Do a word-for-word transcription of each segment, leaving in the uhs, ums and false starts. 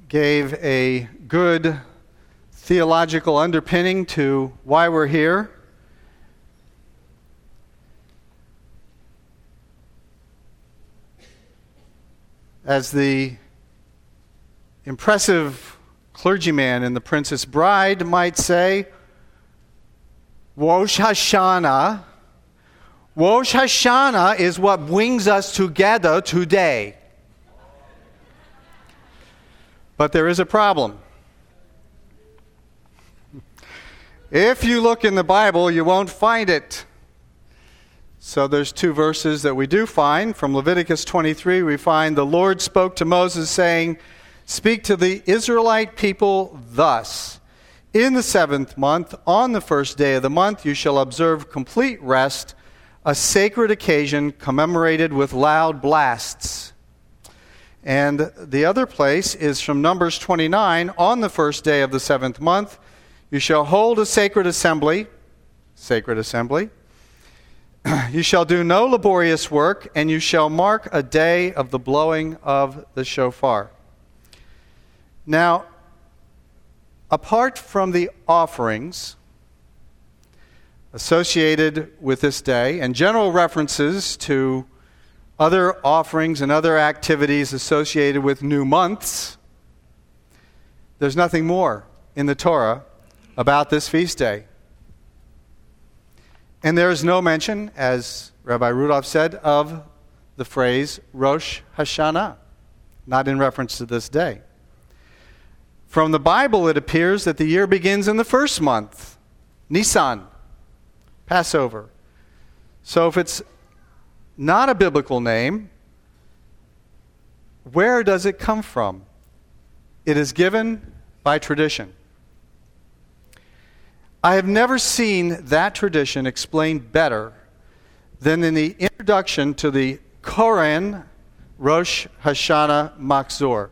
gave a good theological underpinning to why we're here. As the impressive clergyman in The Princess Bride might say, Rosh Hashanah. Rosh Hashanah is what brings us together today. But there is a problem. If you look in the Bible, you won't find it. So there's two verses that we do find. From Leviticus twenty-three, we find the Lord spoke to Moses saying, "Speak to the Israelite people thus. In the seventh month, on the first day of the month, you shall observe complete rest, a sacred occasion commemorated with loud blasts." And the other place is from Numbers twenty-nine, "On the first day of the seventh month, you shall hold a sacred assembly." Sacred assembly. "You shall do no laborious work, and you shall mark a day of the blowing of the shofar." Now, apart from the offerings associated with this day and general references to other offerings and other activities associated with new months, there's nothing more in the Torah about this feast day. And there is no mention, as Rabbi Rudolph said, of the phrase Rosh Hashanah, not in reference to this day. From the Bible, it appears that the year begins in the first month, Nisan, Passover. So if it's not a biblical name, where does it come from? It is given by tradition. I have never seen that tradition explained better than in the introduction to the Koren Rosh Hashanah Machzor.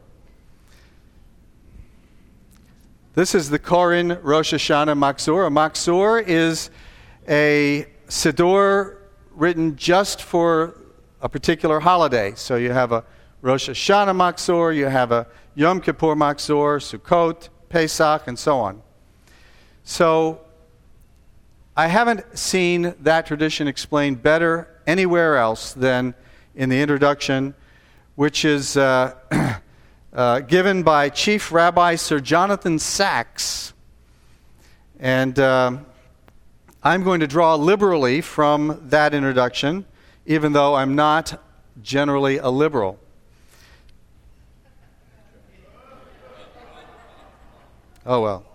This is the Koren Rosh Hashanah Machzor. A Machzor is a siddur written just for a particular holiday. So you have a Rosh Hashanah Machzor, you have a Yom Kippur Machzor, Sukkot, Pesach, and so on. So I haven't seen that tradition explained better anywhere else than in the introduction, which is uh, uh, given by Chief Rabbi Sir Jonathan Sacks. And um, I'm going to draw liberally from that introduction, even though I'm not generally a liberal. Oh well.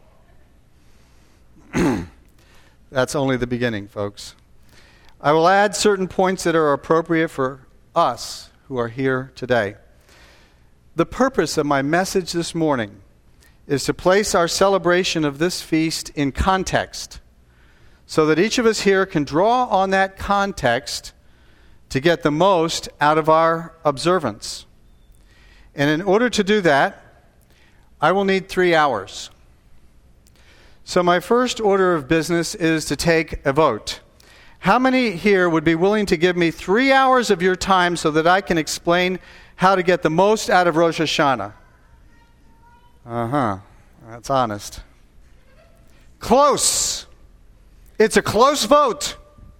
That's only the beginning, folks. I will add certain points that are appropriate for us who are here today. The purpose of my message this morning is to place our celebration of this feast in context, so that each of us here can draw on that context to get the most out of our observance. And in order to do that, I will need three hours. So my first order of business is to take a vote. How many here would be willing to give me three hours of your time so that I can explain how to get the most out of Rosh Hashanah? Uh-huh. That's honest. Close. It's a close vote.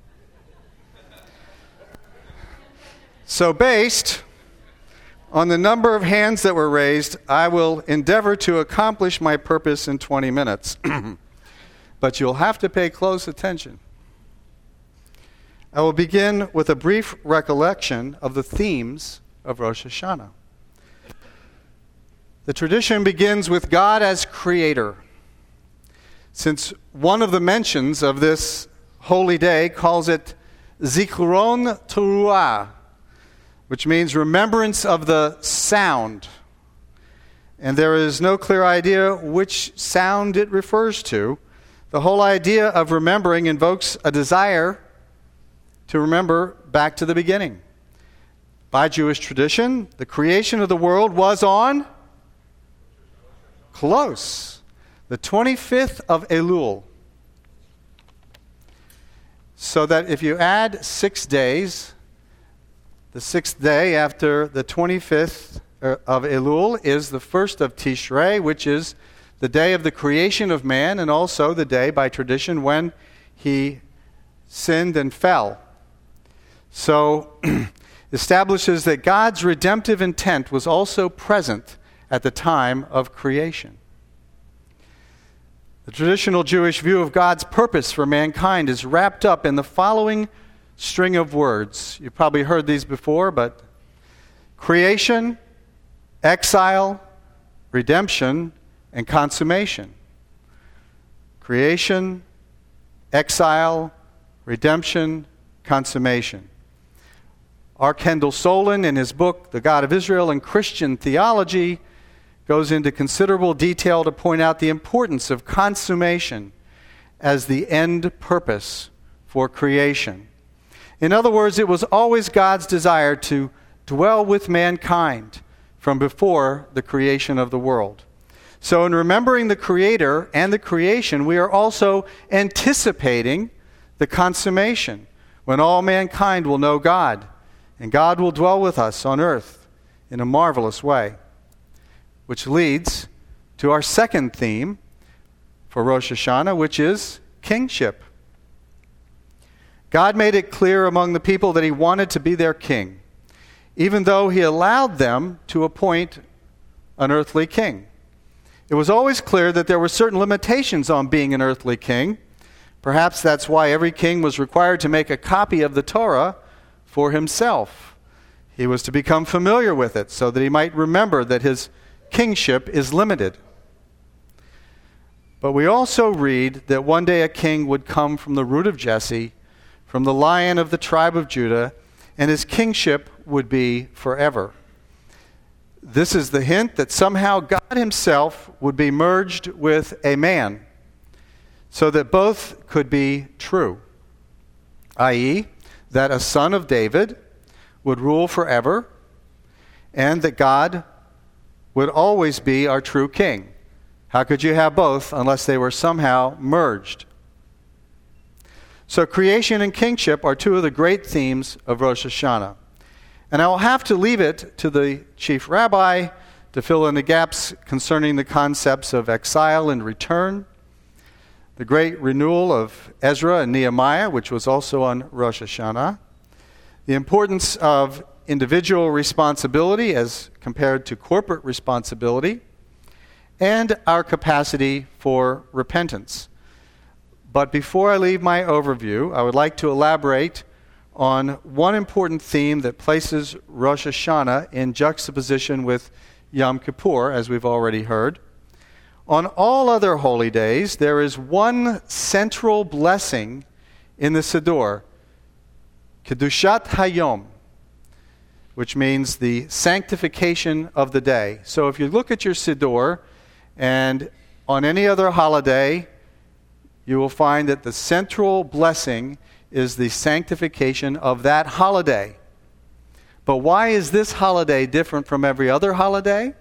So based on the number of hands that were raised, I will endeavor to accomplish my purpose in twenty minutes. But you'll have to pay close attention. I will begin with a brief recollection of the themes of Rosh Hashanah. The tradition begins with God as creator, since one of the mentions of this holy day calls it Zikaron Teruah, which means remembrance of the sound. And there is no clear idea which sound it refers to. The whole idea of remembering invokes a desire to remember back to the beginning. By Jewish tradition, the creation of the world was on close, the twenty-fifth of Elul. So that if you add six days, the sixth day after the twenty-fifth of Elul is the first of Tishrei, which is the day of the creation of man, and also the day, by tradition, when he sinned and fell. So, establishes that God's redemptive intent was also present at the time of creation. The traditional Jewish view of God's purpose for mankind is wrapped up in the following string of words. You've probably heard these before, but creation, exile, redemption, and consummation. Creation, exile, redemption, consummation. R. Kendall Solon, in his book, The God of Israel and Christian Theology, goes into considerable detail to point out the importance of consummation as the end purpose for creation. In other words, it was always God's desire to dwell with mankind from before the creation of the world. So in remembering the Creator and the creation, we are also anticipating the consummation, when all mankind will know God, and God will dwell with us on earth in a marvelous way. Which leads to our second theme for Rosh Hashanah, which is kingship. God made it clear among the people that he wanted to be their king, even though he allowed them to appoint an earthly king. It was always clear that there were certain limitations on being an earthly king. Perhaps that's why every king was required to make a copy of the Torah for himself. He was to become familiar with it so that he might remember that his kingship is limited. But we also read that one day a king would come from the root of Jesse, from the lion of the tribe of Judah, and his kingship would be forever. This is the hint that somehow God himself would be merged with a man, so that both could be true, that is, that a son of David would rule forever, and that God would always be our true king. How could you have both unless they were somehow merged? So creation and kingship are two of the great themes of Rosh Hashanah. And I will have to leave it to the chief rabbi to fill in the gaps concerning the concepts of exile and return, the great renewal of Ezra and Nehemiah, which was also on Rosh Hashanah, the importance of individual responsibility as compared to corporate responsibility, and our capacity for repentance. But before I leave my overview, I would like to elaborate on one important theme that places Rosh Hashanah in juxtaposition with Yom Kippur, as we've already heard. On all other holy days, there is one central blessing in the Siddur, Kedushat Hayom, which means the sanctification of the day. So if you look at your Siddur, and on any other holiday, you will find that the central blessing is the sanctification of that holiday. But why is this holiday different from every other holiday?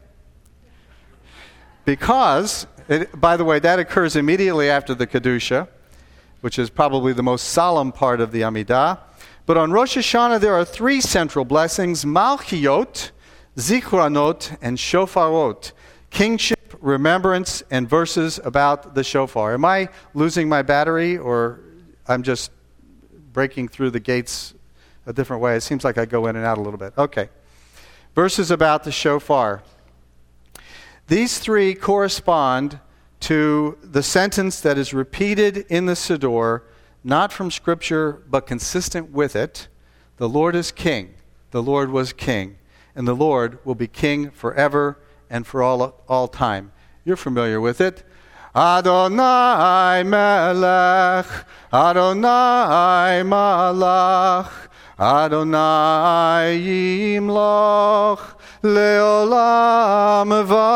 Because, it, by the way, that occurs immediately after the Kedusha, which is probably the most solemn part of the Amidah. But on Rosh Hashanah, there are three central blessings: Malchiot, Zichronot, and Shofarot. Kingship, remembrance, and verses about the shofar. Am I losing my battery, or I'm just breaking through the gates a different way? It seems like I go in and out a little bit. Okay. Verses about the shofar. These three correspond to the sentence that is repeated in the Siddur, not from Scripture, but consistent with it. The Lord is king. The Lord was king. And the Lord will be king forever and for all, all time. You're familiar with it. Adonai melech, Adonai malach, Adonai yimloch, leolam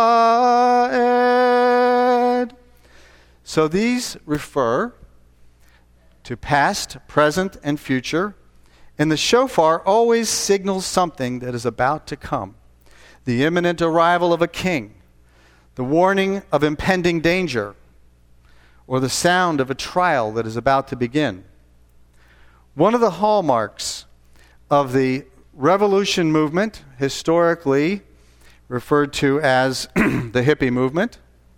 va'ed. So these refer to past, present, and future, and the shofar always signals something that is about to come. The imminent arrival of a king, the warning of impending danger, or the sound of a trial that is about to begin. One of the hallmarks of the revolution movement historically referred to as the hippie movement,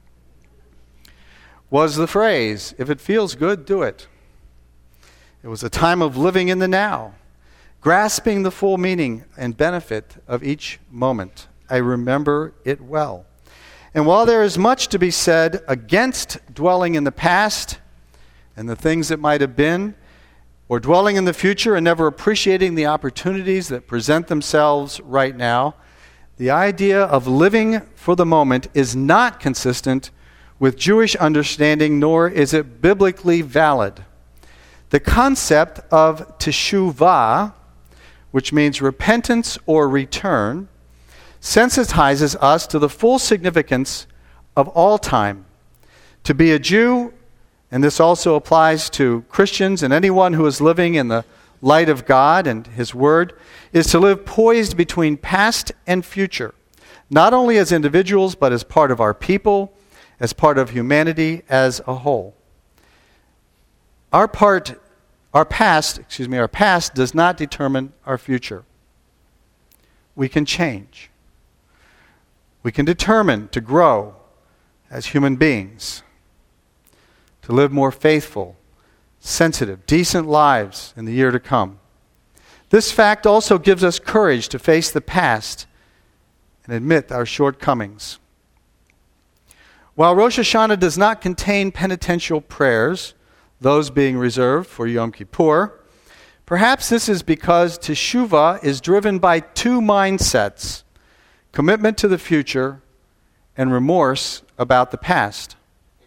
was the phrase, if it feels good, do it. It was a time of living in the now, grasping the full meaning and benefit of each moment. I remember it well. And while there is much to be said against dwelling in the past and the things that might have been, or dwelling in the future and never appreciating the opportunities that present themselves right now, the idea of living for the moment is not consistent with Jewish understanding, nor is it biblically valid. The concept of teshuvah, which means repentance or return, sensitizes us to the full significance of all time. To be a Jew, and this also applies to Christians and anyone who is living in the light of God and His Word, is to live poised between past and future, not only as individuals, but as part of our people, as part of humanity as a whole. Our part, our past, excuse me, our past does not determine our future. We can change. We can determine to grow as human beings, to live more faithful, sensitive, decent lives in the year to come. This fact also gives us courage to face the past and admit our shortcomings. While Rosh Hashanah does not contain penitential prayers, those being reserved for Yom Kippur, perhaps this is because Teshuvah is driven by two mindsets: commitment to the future and remorse about the past.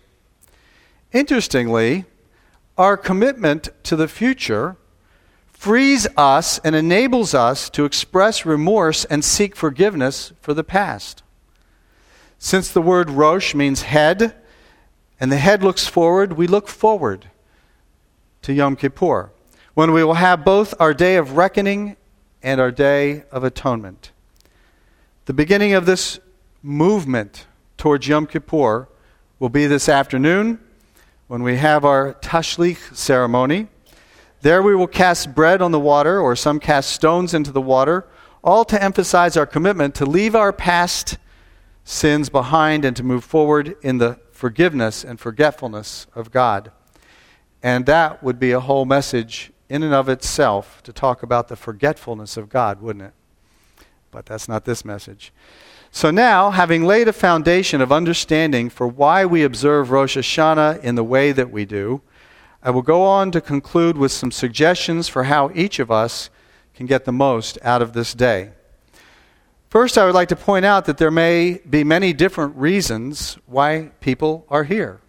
Interestingly, our commitment to the future frees us and enables us to express remorse and seek forgiveness for the past. Since the word Rosh means head, and the head looks forward, we look forward to Yom Kippur, when we will have both our day of reckoning and our day of atonement. The beginning of this movement towards Yom Kippur will be this afternoon when we have our Tashlich ceremony. There we will cast bread on the water, or some cast stones into the water, all to emphasize our commitment to leave our past sins behind and to move forward in the forgiveness and forgetfulness of God. And that would be a whole message in and of itself to talk about the forgetfulness of God, wouldn't it? But that's not this message. So now, having laid a foundation of understanding for why we observe Rosh Hashanah in the way that we do, I will go on to conclude with some suggestions for how each of us can get the most out of this day. First, I would like to point out that there may be many different reasons why people are here.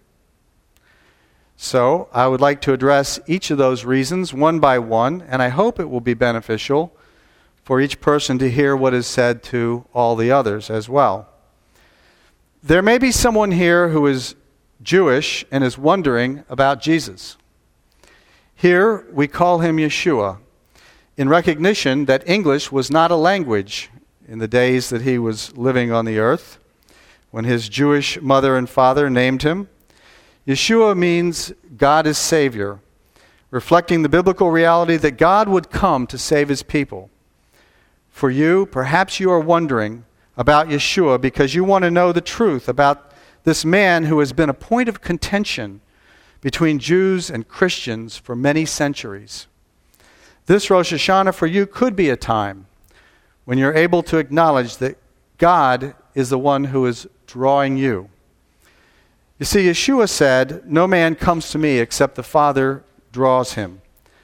So, I would like to address each of those reasons one by one, and I hope it will be beneficial for each person to hear what is said to all the others as well. There may be someone here who is Jewish and is wondering about Jesus. Here, we call him Yeshua, in recognition that English was not a language in the days that he was living on the earth, when his Jewish mother and father named him. Yeshua means God is Savior, reflecting the biblical reality that God would come to save his people. For you, perhaps you are wondering about Yeshua because you want to know the truth about this man who has been a point of contention between Jews and Christians for many centuries. This Rosh Hashanah for you could be a time when you're able to acknowledge that God is the one who is drawing you. You see, Yeshua said, "No man comes to me except the Father draws him."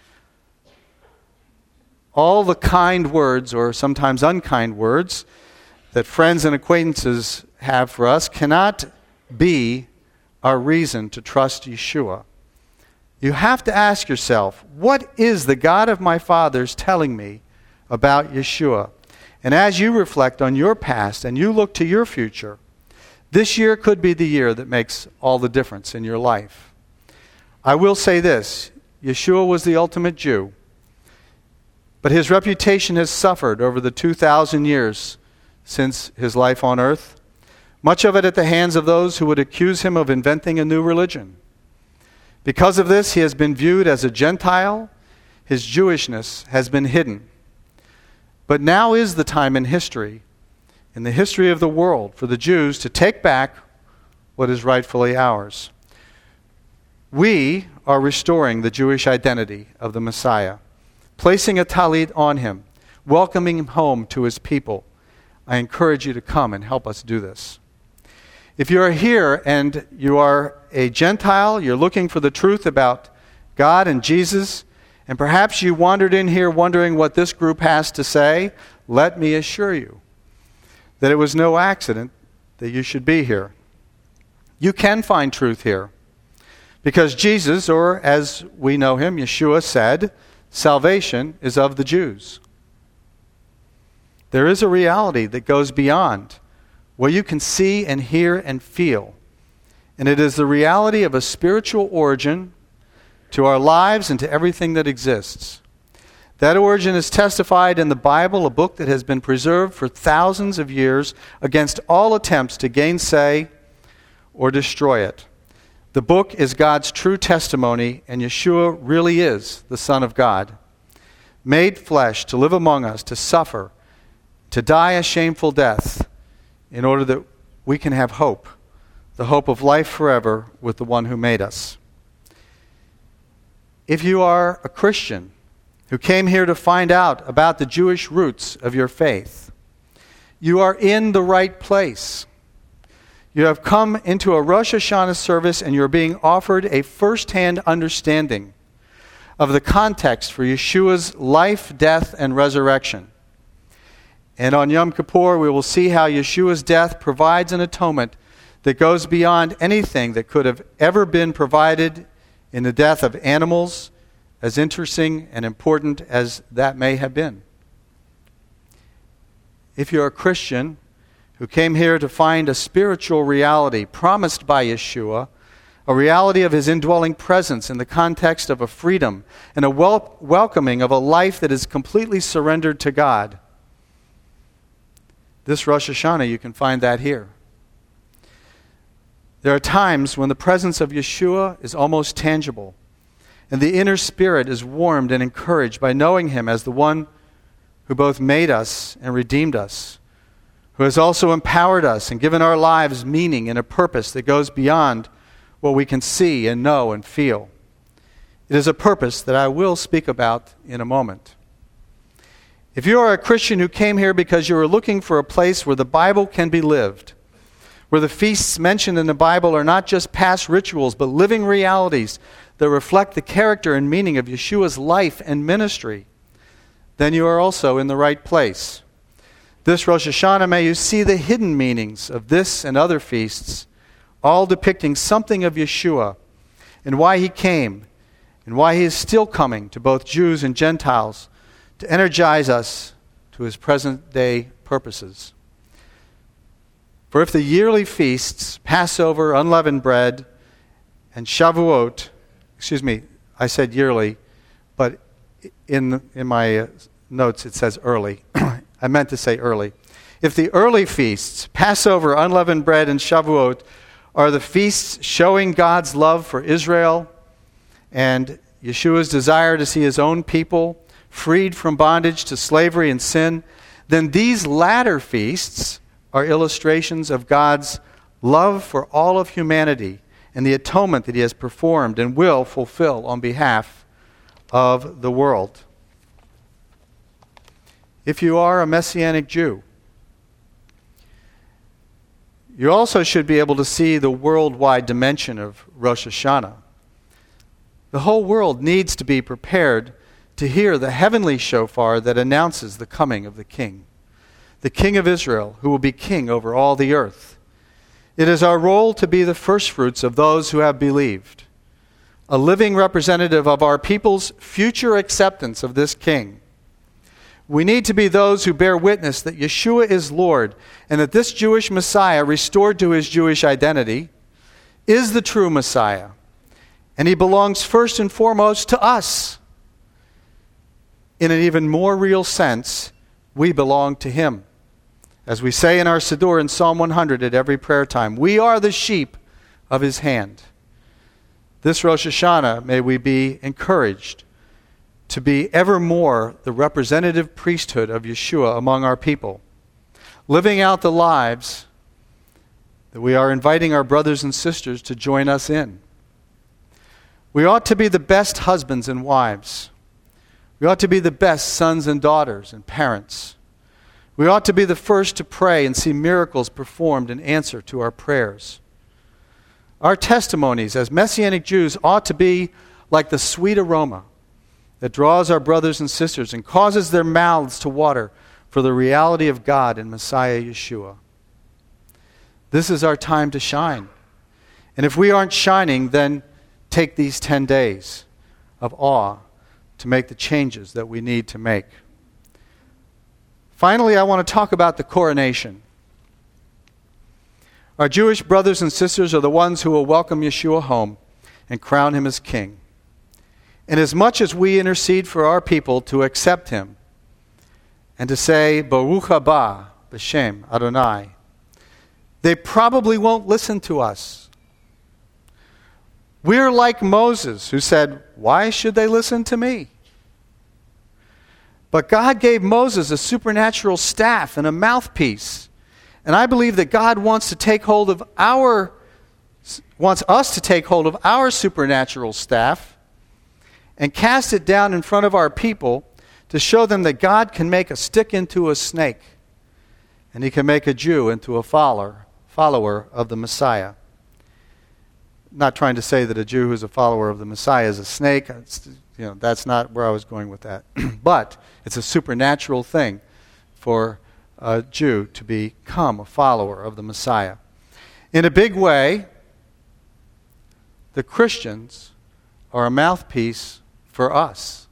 All the kind words, or sometimes unkind words, that friends and acquaintances have for us cannot be our reason to trust Yeshua. You have to ask yourself, what is the God of my fathers telling me about Yeshua? And as you reflect on your past and you look to your future, this year could be the year that makes all the difference in your life. I will say this, Yeshua was the ultimate Jew, but his reputation has suffered over the two thousand years since his life on earth, much of it at the hands of those who would accuse him of inventing a new religion. Because of this, he has been viewed as a Gentile. His Jewishness has been hidden. But now is the time in history in the history of the world for the Jews to take back what is rightfully ours. We are restoring the Jewish identity of the Messiah, placing a talit on him, welcoming him home to his people. I encourage you to come and help us do this. If you are here and you are a Gentile, you're looking for the truth about God and Jesus, and perhaps you wandered in here wondering what this group has to say, let me assure you that it was no accident that you should be here. You can find truth here because Jesus, or as we know him, Yeshua, said, salvation is of the Jews. There is a reality that goes beyond what you can see and hear and feel. And it is the reality of a spiritual origin to our lives and to everything that exists. That origin is testified in the Bible, a book that has been preserved for thousands of years against all attempts to gainsay or destroy it. The book is God's true testimony, and Yeshua really is the Son of God, made flesh to live among us, to suffer, to die a shameful death, in order that we can have hope, the hope of life forever with the one who made us. If you are a Christian who came here to find out about the Jewish roots of your faith, you are in the right place. You have come into a Rosh Hashanah service and you're being offered a first-hand understanding of the context for Yeshua's life, death, and resurrection. And on Yom Kippur, we will see how Yeshua's death provides an atonement that goes beyond anything that could have ever been provided in the death of animals, as interesting and important as that may have been. If you're a Christian who came here to find a spiritual reality promised by Yeshua, a reality of his indwelling presence in the context of a freedom and a wel- welcoming of a life that is completely surrendered to God, this Rosh Hashanah, you can find that here. There are times when the presence of Yeshua is almost tangible, and the inner spirit is warmed and encouraged by knowing him as the one who both made us and redeemed us, who has also empowered us and given our lives meaning and a purpose that goes beyond what we can see and know and feel. It is a purpose that I will speak about in a moment. If you are a Christian who came here because you are looking for a place where the Bible can be lived, where the feasts mentioned in the Bible are not just past rituals, but living realities that reflect the character and meaning of Yeshua's life and ministry, then you are also in the right place. This Rosh Hashanah, may you see the hidden meanings of this and other feasts, all depicting something of Yeshua and why he came and why he is still coming to both Jews and Gentiles to energize us to his present-day purposes. For if the yearly feasts, Passover, unleavened bread, and Shavuot, excuse me, I said yearly, but in in my uh, notes it says early. I meant to say early. If the early feasts, Passover, unleavened bread, and Shavuot, are the feasts showing God's love for Israel and Yeshua's desire to see his own people freed from bondage to slavery and sin, then these latter feasts are illustrations of God's love for all of humanity and the atonement that he has performed and will fulfill on behalf of the world. If you are a Messianic Jew, you also should be able to see the worldwide dimension of Rosh Hashanah. The whole world needs to be prepared to hear the heavenly shofar that announces the coming of the King, the King of Israel, who will be king over all the earth. It is our role to be the firstfruits of those who have believed, a living representative of our people's future acceptance of this King. We need to be those who bear witness that Yeshua is Lord and that this Jewish Messiah, restored to his Jewish identity, is the true Messiah. And he belongs first and foremost to us. In an even more real sense, we belong to him. As we say in our Siddur in Psalm one hundred at every prayer time, we are the sheep of his hand. This Rosh Hashanah, may we be encouraged to be ever more the representative priesthood of Yeshua among our people. living out the lives that we are inviting our brothers and sisters to join us in. We ought to be the best husbands and wives. We ought to be the best sons and daughters and parents. We ought to be the first to pray and see miracles performed in answer to our prayers. Our testimonies as Messianic Jews ought to be like the sweet aroma that draws our brothers and sisters and causes their mouths to water for the reality of God in Messiah Yeshua. This is our time to shine. And if we aren't shining, then take these ten days of awe to make the changes that we need to make. Finally, I want to talk about the coronation. Our Jewish brothers and sisters are the ones who will welcome Yeshua home and crown him as king. And as much as we intercede for our people to accept him and to say, Baruch haba b'shem Adonai, they probably won't listen to us. We're like Moses, who said, why should they listen to me? But God gave Moses a supernatural staff and a mouthpiece. And I believe that God wants to take hold of our, wants us to take hold of our supernatural staff and cast it down in front of our people to show them that God can make a stick into a snake and he can make a Jew into a follower. follower of the Messiah. Not trying to say that a Jew who's a follower of the Messiah is a snake. It's, you know, that's not where I was going with that. But it's a supernatural thing for a Jew to become a follower of the Messiah. In a big way, the Christians are a mouthpiece for us.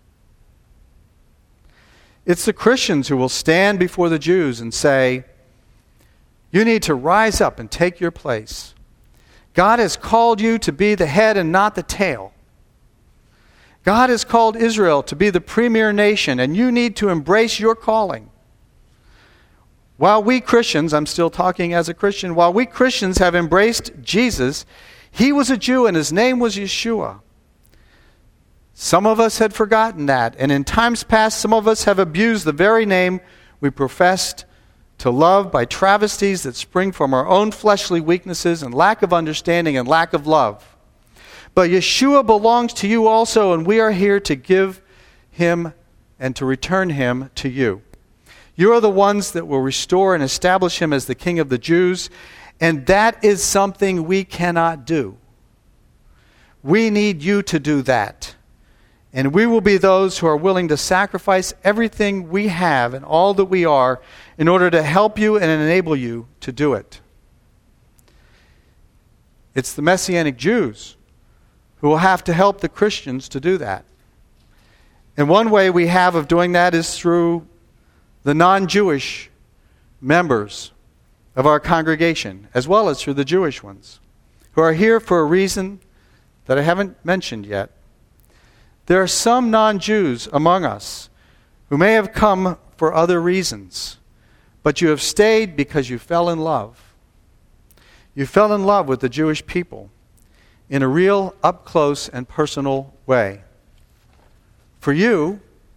It's the Christians who will stand before the Jews and say, you need to rise up and take your place. God has called you to be the head and not the tail. God has called Israel to be the premier nation, and you need to embrace your calling. While we Christians, I'm still talking as a Christian, while we Christians have embraced Jesus, he was a Jew and his name was Yeshua. Some of us had forgotten that, and in times past, some of us have abused the very name we professed to love by travesties that spring from our own fleshly weaknesses and lack of understanding and lack of love. But Yeshua belongs to you also, and we are here to give him and to return him to you. You are the ones that will restore and establish him as the King of the Jews, and that is something we cannot do. We need you to do that. And we will be those who are willing to sacrifice everything we have and all that we are in order to help you and enable you to do it. It's the Messianic Jews who will have to help the Christians to do that. And one way we have of doing that is through the non-Jewish members of our congregation, as well as through the Jewish ones, who are here for a reason that I haven't mentioned yet. There are some non-Jews among us who may have come for other reasons, but you have stayed because you fell in love. You fell in love with the Jewish people in a real up-close and personal way. For you,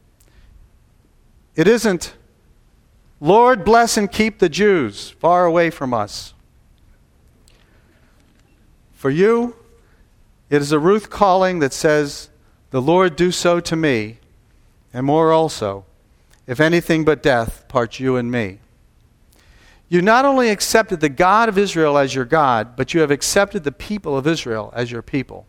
it isn't, Lord, bless and keep the Jews far away from us. For you, it is a Ruth calling that says, the Lord do so to me, and more also, if anything but death parts you and me. You not only accepted the God of Israel as your God, but you have accepted the people of Israel as your people.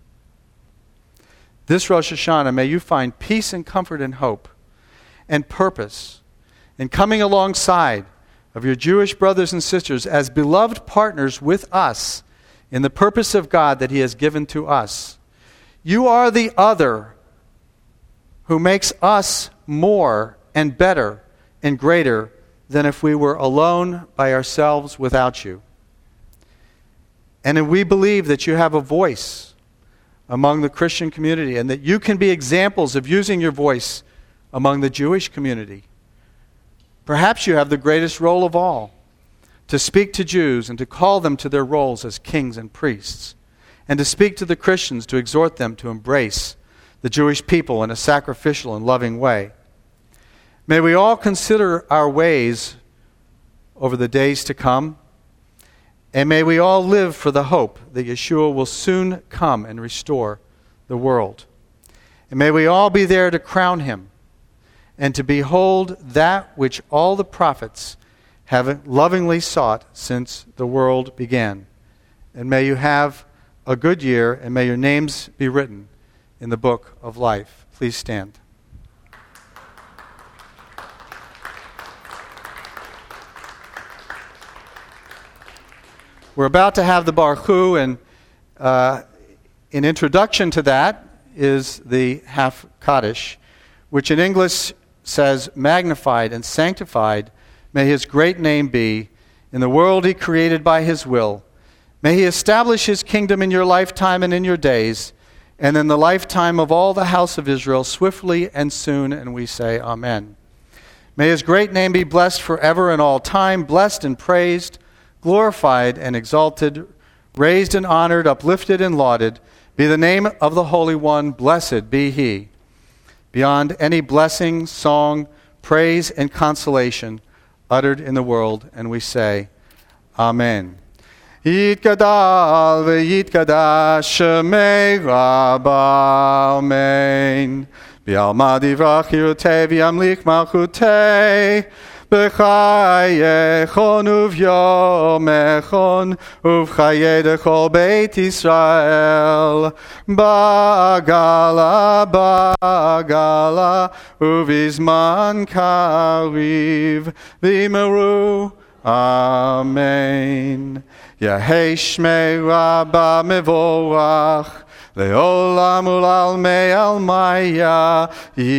This Rosh Hashanah, may you find peace and comfort and hope and purpose in coming alongside of your Jewish brothers and sisters as beloved partners with us in the purpose of God that he has given to us. You are the other who makes us more and better and greater than if we were alone by ourselves without you. And we believe that you have a voice among the Christian community and that you can be examples of using your voice among the Jewish community. Perhaps you have the greatest role of all, to speak to Jews and to call them to their roles as kings and priests, and to speak to the Christians to exhort them to embrace the Jewish people in a sacrificial and loving way. May we all consider our ways over the days to come. And may we all live for the hope that Yeshua will soon come and restore the world. And may we all be there to crown him and to behold that which all the prophets have lovingly sought since the world began. And may you have a good year, and may your names be written in the book of life. Please stand. We're about to have the Baruch Hu, and uh, in introduction to that is the Half Kaddish, which in English says, magnified and sanctified may his great name be in the world he created by his will. May he establish his kingdom in your lifetime and in your days, and in the lifetime of all the house of Israel, swiftly and soon, and we say amen. May his great name be blessed forever and all time, blessed and praised, glorified and exalted, raised and honored, uplifted and lauded, be the name of the Holy One, blessed be he. Beyond any blessing, song, praise, and consolation uttered in the world, and we say, amen. Yitgadal v'yitkadash shemei Rabba, amen. B'alma divrach yirutei v'yamlik malchutei, b'chayechon uv'yomechon uv'chaye dechol beit Yisrael, ba'gala ba'gala uv'izman kariv v'yimeru, amen. Yehei shmei Rabba mevorach, le'olam u'lalmei almaya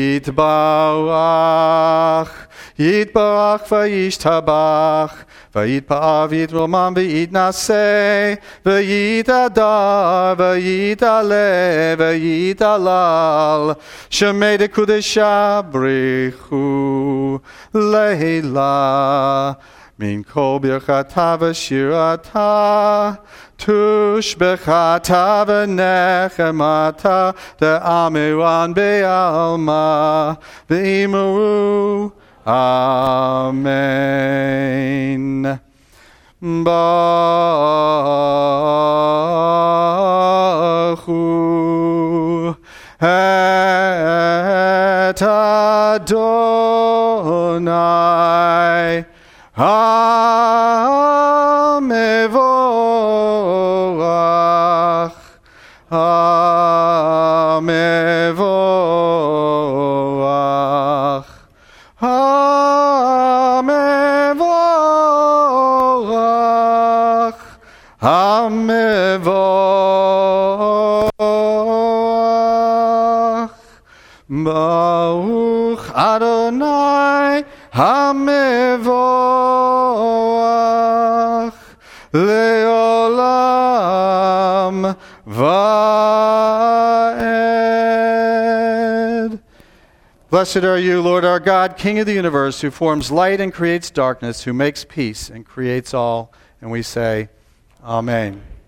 yitbarach. Yitbarach v'yishtabach, v'yitpa'av yitroman v'yitnaseh, v'yitadar v'yitaleh v'yitalal, shemei dekudesha brichu leila. Min kol birchata v'shirata, tushbechata v'nechemata, de'amiran be'alma, v'imeru, amen. Baruch hu et Adonai HaMevorach, HaMevorach, HaMevorach, HaMevorach. Baruch Adonai HaMevorach leolam va'ed. Blessed are you, Lord our God, King of the universe, who forms light and creates darkness, who makes peace and creates all. And we say, amen.